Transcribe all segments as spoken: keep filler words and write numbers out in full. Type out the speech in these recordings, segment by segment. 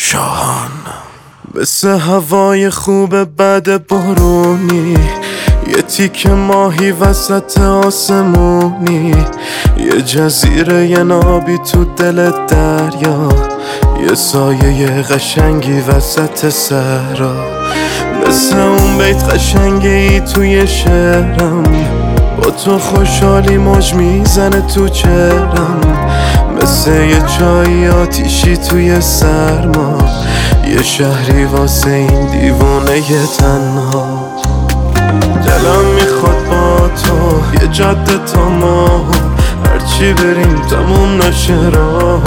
شاهان مثل هوای خوب بعد بارونی، یه تیک ماهی وسط آسمونی، یه جزیره یه نابی تو دل دریا، یه سایه قشنگی وسط صحرا. مثل اون بیت قشنگی توی شعرم، با تو خوشحالی موج میزنه تو چهرم. مثل یه چای آتیشی توی سرما، یه شهری واسه این دیوانه تنها. دلم میخواد با تو یه جاده تا ما، هرچی بریم تموم نشه راه.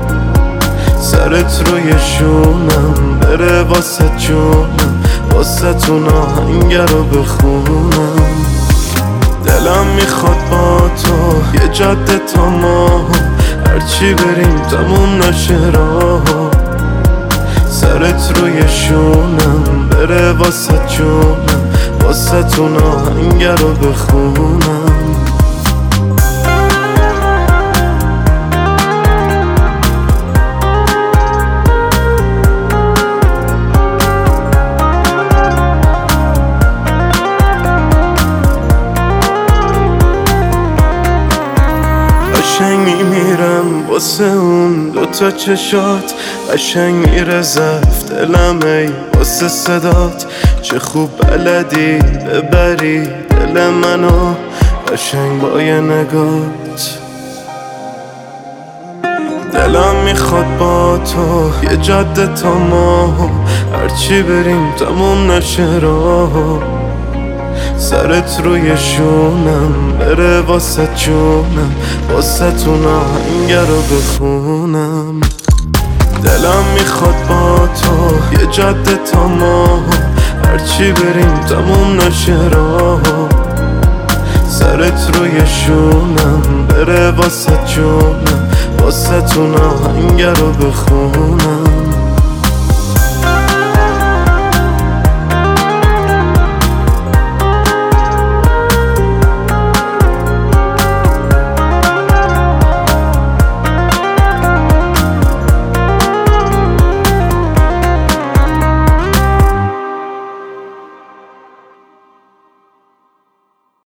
سرت روی شونم بره واسه جونم، واسه تون آهنگ رو بخونم. دلم میخواد با تو یه جاده تا ما، هرچی بریم تموم نشه راه. سرت روی شونم بره واسه جونم، واسه تون آهنگ رو بخونم. قشنگ میمیرم واسه اون دوتا چشات، قشنگ میره زفت دلم ای واسه صدات. چه خوب بلدی ببری دل منو، قشنگ با یه نگات. دلم میخواد با تو یه جاده تا ما، هرچی بریم تموم نشه راه. سرت روی شونم بره واسه جونم، واسه تون آهنگ رو بخونم. دلم میخواد با تو یه جاده تا ما، هرچی بریم تموم نشه راه. سرت روی شونم بره واسه جونم، واسه تون آهنگ رو بخونم.